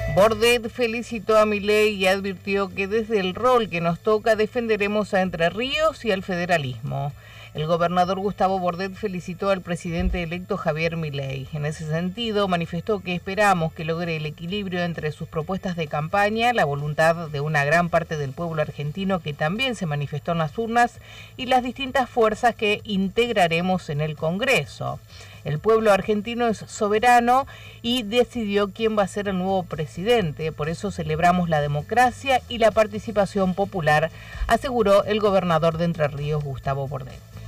Bordet felicitó a Milei y advirtió que desde el rol que nos toca defenderemos a Entre Ríos y al federalismo. El gobernador Gustavo Bordet felicitó al presidente electo Javier Milei. En ese sentido, manifestó que esperamos que logre el equilibrio entre sus propuestas de campaña, la voluntad de una gran parte del pueblo argentino que también se manifestó en las urnas y las distintas fuerzas que integraremos en el Congreso. El pueblo argentino es soberano y decidió quién va a ser el nuevo presidente. Por eso celebramos la democracia y la participación popular, aseguró el gobernador de Entre Ríos, Gustavo Bordet.